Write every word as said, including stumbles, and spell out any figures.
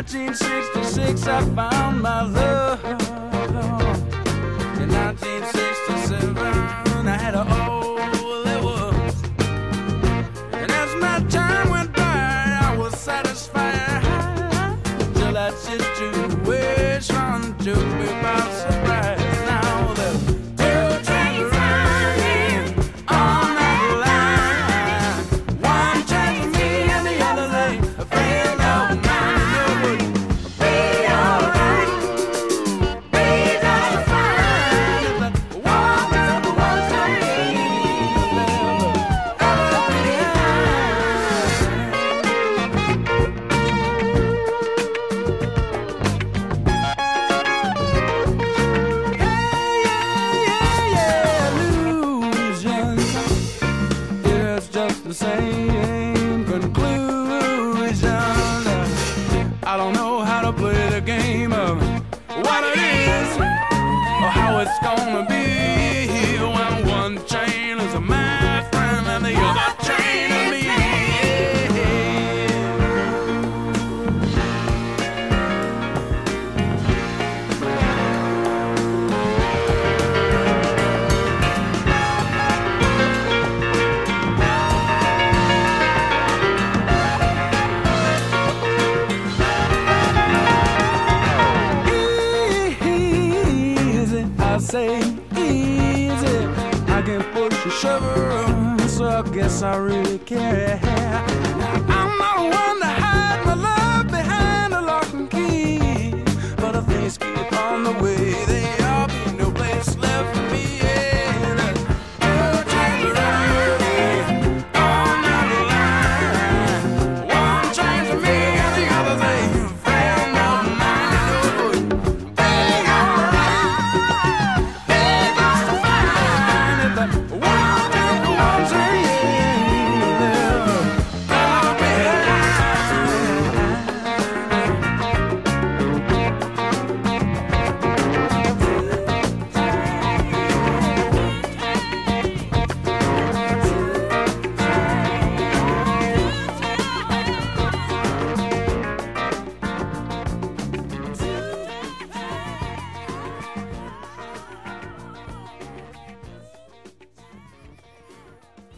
nineteen sixty-six, I found my love. In nineteen sixty-seven, I had all there was. And as my time went by, I was satisfied. Till that situation took me by surprise. Now the two trains running on that line. One train for me and the other lane. A friend of mine would be alright. Be just fine. If that one number one train ever the same conclusion. I don't know how to play the game of what it is or how it's gonna be when one chain is my friend and the other chain is me. Say easy, I can push a shovel, so I guess I really care. I'm not one to hide my love behind a lock and key, but if things keep on the way they